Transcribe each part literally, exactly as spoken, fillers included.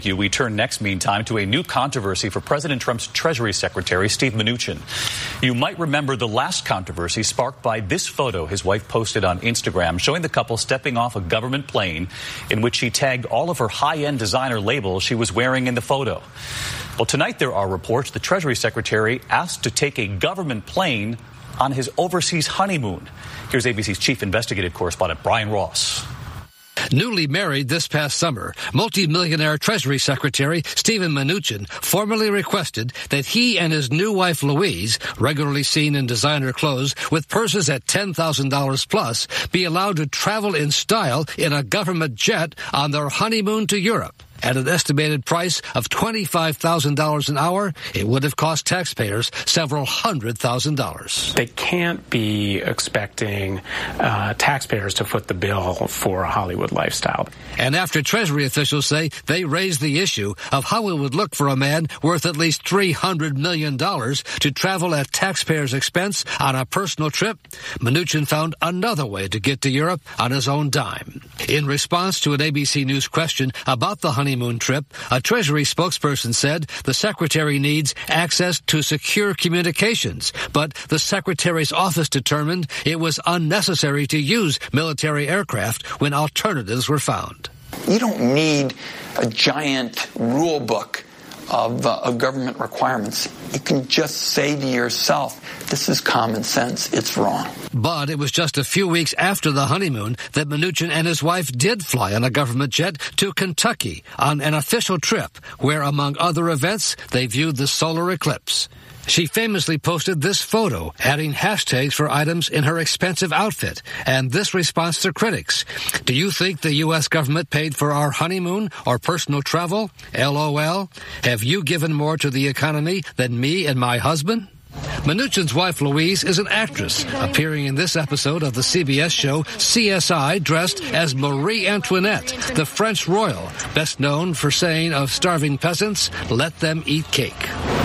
We turn next, meantime, to a new controversy for President Trump's Treasury Secretary, Steve Mnuchin. You might remember the last controversy sparked by this photo his wife posted on Instagram showing the couple stepping off a government plane in which she tagged all of her high-end designer labels she was wearing in the photo. Well, tonight there are reports the Treasury Secretary asked to take a government plane on his overseas honeymoon. Here's A B C's chief investigative correspondent, Brian Ross. Newly married this past summer, multi-millionaire Treasury Secretary Steven Mnuchin formally requested that he and his new wife Louise, regularly seen in designer clothes with purses at ten thousand dollars plus, be allowed to travel in style in a government jet on their honeymoon to Europe. At an estimated price of twenty-five thousand dollars an hour, it would have cost taxpayers several hundred thousand dollars. They can't be expecting uh, taxpayers to foot the bill for a Hollywood lifestyle. And after Treasury officials say they raised the issue of how it would look for a man worth at least three hundred million dollars to travel at taxpayers' expense on a personal trip, Mnuchin found another way to get to Europe on his own dime. In response to an A B C News question about the honeymoon honeymoon trip, a Treasury spokesperson said the Secretary needs access to secure communications, but the Secretary's office determined it was unnecessary to use military aircraft when alternatives were found. You don't need a giant rule book of, uh, of government requirements. You can just say to yourself, this is common sense, it's wrong. But it was just a few weeks after the honeymoon that Mnuchin and his wife did fly on a government jet to Kentucky on an official trip where, among other events, they viewed the solar eclipse. She famously posted this photo, adding hashtags for items in her expensive outfit, and this response to critics. Do you think the U S government paid for our honeymoon or personal travel? LOL. Have you given more to the economy than me and my husband? Mnuchin's wife, Louise, is an actress, appearing in this episode of the C B S show C S I dressed as Marie Antoinette, the French royal, best known for saying of starving peasants, let them eat cake.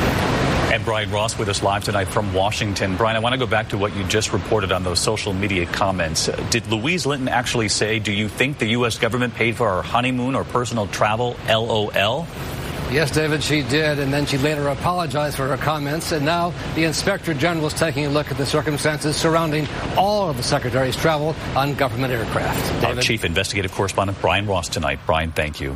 And Brian Ross with us live tonight from Washington. Brian, I want to go back to what you just reported on those social media comments. Uh, did Louise Linton actually say, do you think the U S government paid for our honeymoon or personal travel, LOL? Yes, David, she did, and then she later apologized for her comments, and now the Inspector General is taking a look at the circumstances surrounding all of the Secretary's travel on government aircraft. David? Our chief investigative correspondent, Brian Ross, tonight. Brian, thank you.